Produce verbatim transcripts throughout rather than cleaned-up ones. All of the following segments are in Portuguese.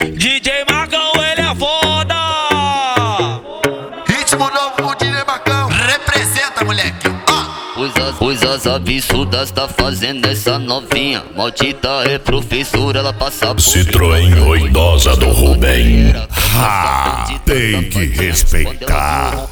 D J Marcão, ele é foda. Ritmo novo, o D J Marcão representa, moleque. Coisas, coisas absurdas tá fazendo essa novinha. Maldita é professora, ela passa por Citroën ruidosa do Rubem. Ah, tem que respeitar.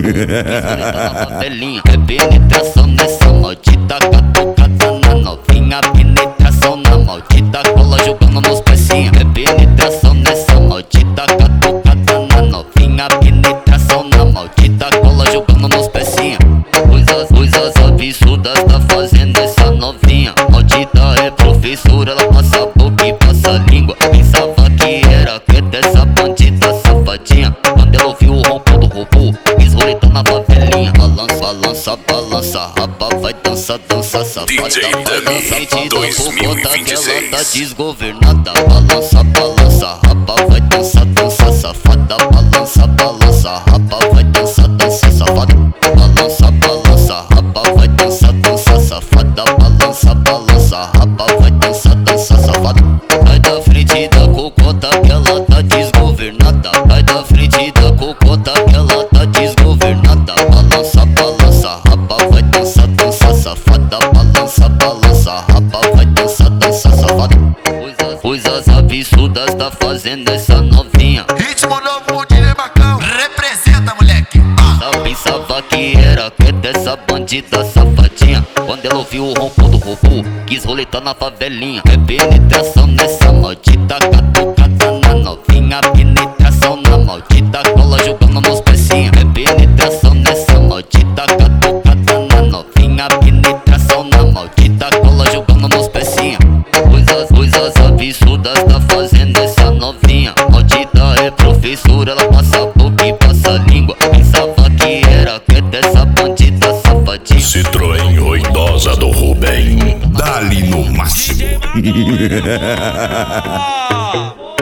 É penetração nessa maldita catucada na novinha. Penetração na maldita cola jogando nos pecinhos. É penetração nessa maldita catucada na novinha. Penetração na maldita cola jogando nos pecinhos. Coisas, coisas absurdas tá fazendo essa novinha. Maldita é professora, ela passa a boca e passa a língua. Pensava que era quieta essa bandida safadinha. Quando ela ouviu o ronco do robô, quis roletar na favelinha. Balança, balança, balança, rapa, vai dança, dança, safada. Balança, dois mil e vinte e seis. que ela tá desgovernada. Balança, balança, rapa, vai dança, dança, safada. Balança, balança, rapa, vai dança, dança, safada. Balança, balança, rapa, vai dança, dança, safada. Balança, balança, rapa, vai dança, dança, safada. Sai da frente da cocota que ela tá desgovernada. Sai da frente da cocota que ela tá desgovernada. Balança, balança, rapa, vai dança, dança, safada. Balança, balança, rapa, vai dança, dança, safada. Coisas, coisas absurdas tá fazendo essa novinha. Ritmo novo, o D J Marcão representa, moleque. Pensava que era quieta essa bandida safadinha. Quando ela ouviu o ronco do robô, quis roletar na favelinha. É penetração nessa maldita catucada na novinha. Penetração na maldita cola jogando nos pecinhos. É penetração nessa maldita catucada na novinha. Penetração na maldita cola jogando nos pecinhos. Coisas, coisas absurdas tá fazendo essa novinha. Maldita é professora, ela passa a boca e passa a língua. Pensava que era quieta essa bandida safadinha. Citroën ruidosa do Rubem. Dali no máximo. Ah.